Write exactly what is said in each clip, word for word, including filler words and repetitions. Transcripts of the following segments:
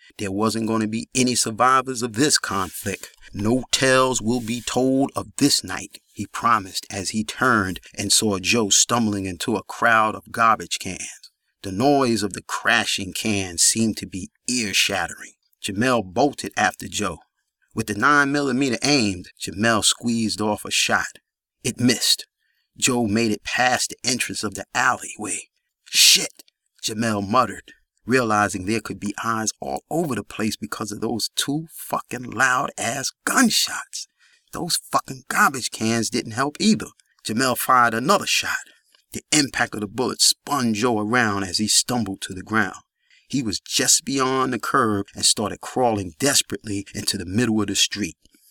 There wasn't going to be any survivors of this conflict. No tales will be told of this night, he promised as he turned and saw Joe stumbling into a crowd of garbage cans. The noise of the crashing cans seemed to be ear-shattering. Jamel bolted after Joe. With the nine millimeter aimed, Jamel squeezed off a shot. It missed. Joe made it past the entrance of the alleyway. Shit, Jamel muttered, realizing there could be eyes all over the place because of those two fucking loud-ass gunshots. Those fucking garbage cans didn't help either. Jamel fired another shot. The impact of the bullet spun Joe around as he stumbled to the ground. He was just beyond the curb and started crawling desperately into the middle of the street.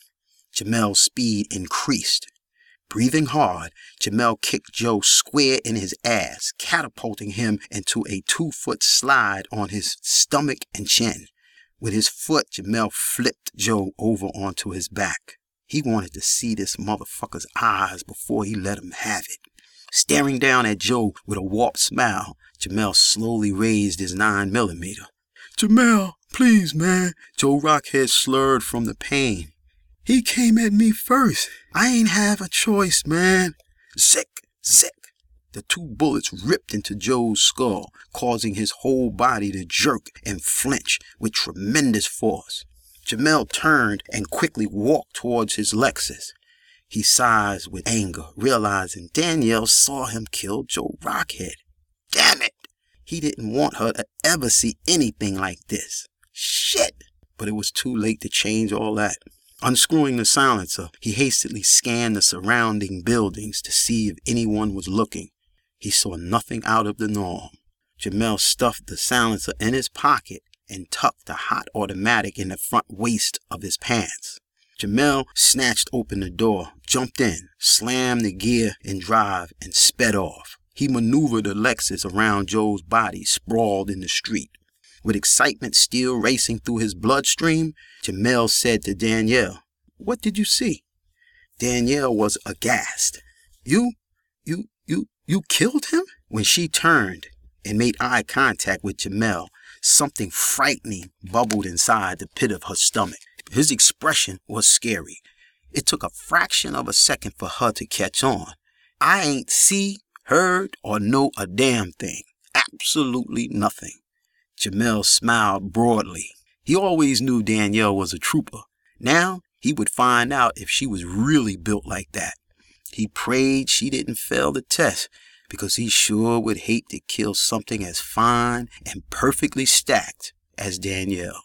Jamel's speed increased. Breathing hard, Jamel kicked Joe square in his ass, catapulting him into a two-foot slide on his stomach and chin. With his foot, Jamel flipped Joe over onto his back. He wanted to see this motherfucker's eyes before he let him have it. Staring down at Joe with a warped smile, Jamel slowly raised his nine millimeter. "Jamel, please, man," Joe Rockhead slurred from the pain. "He came at me first. I ain't have a choice, man." Zick, zick. The two bullets ripped into Joe's skull, causing his whole body to jerk and flinch with tremendous force. Jamel turned and quickly walked towards his Lexus. He sighed with anger, realizing Danielle saw him kill Joe Rockhead. Damn it! He didn't want her to ever see anything like this. Shit! But it was too late to change all that. Unscrewing the silencer, he hastily scanned the surrounding buildings to see if anyone was looking. He saw nothing out of the norm. Jamel stuffed the silencer in his pocket and tucked the hot automatic in the front waist of his pants. Jamel snatched open the door, jumped in, slammed the gear in drive, and sped off. He maneuvered the Lexus around Joe's body, sprawled in the street. With excitement still racing through his bloodstream, Jamel said to Danielle, "What did you see?" Danielle was aghast. You, you, you, you killed him?" When she turned and made eye contact with Jamel, something frightening bubbled inside the pit of her stomach. His expression was scary. It took a fraction of a second for her to catch on. "I ain't see, heard, or know a damn thing. Absolutely nothing." Jamel smiled broadly. He always knew Danielle was a trooper. Now he would find out if she was really built like that. He prayed she didn't fail the test, because he sure would hate to kill something as fine and perfectly stacked as Danielle.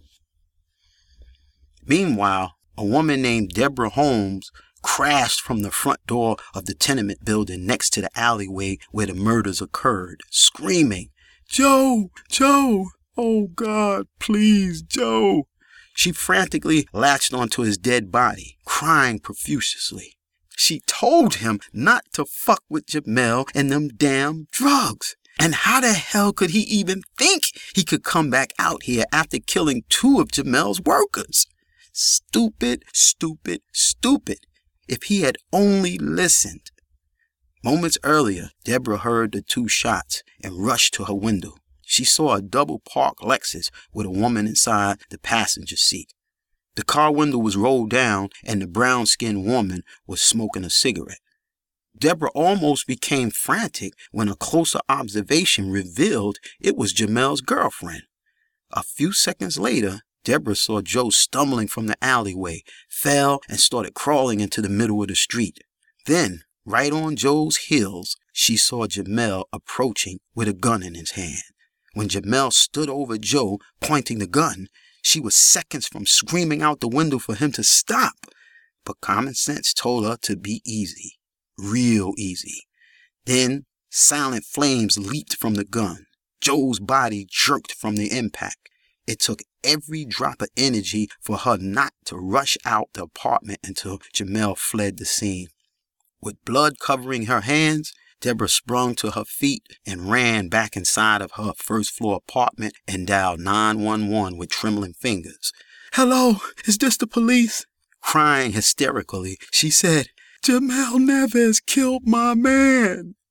Meanwhile, a woman named Deborah Holmes crashed from the front door of the tenement building next to the alleyway where the murders occurred, screaming, "Joe! Joe! Oh God, please, Joe!" She frantically latched onto his dead body, crying profusely. She told him not to fuck with Jamel and them damn drugs. And how the hell could he even think he could come back out here after killing two of Jamel's workers? Stupid, stupid, stupid. If he had only listened. Moments earlier, Deborah heard the two shots and rushed to her window. She saw a double-parked Lexus with a woman inside the passenger seat. The car window was rolled down and the brown-skinned woman was smoking a cigarette. Deborah almost became frantic when a closer observation revealed it was Jamel's girlfriend. A few seconds later, Deborah saw Joe stumbling from the alleyway, fell, and started crawling into the middle of the street. Then, right on Joe's heels, she saw Jamel approaching with a gun in his hand. When Jamel stood over Joe, pointing the gun, she was seconds from screaming out the window for him to stop. But common sense told her to be easy. Real easy. Then, silent flames leaped from the gun. Joe's body jerked from the impact. It took every drop of energy for her not to rush out the apartment until Jamel fled the scene. With blood covering her hands, Deborah sprung to her feet and ran back inside of her first-floor apartment and dialed nine one one with trembling fingers. "Hello, is this the police?" Crying hysterically, she said, "Jamel Neves killed my man."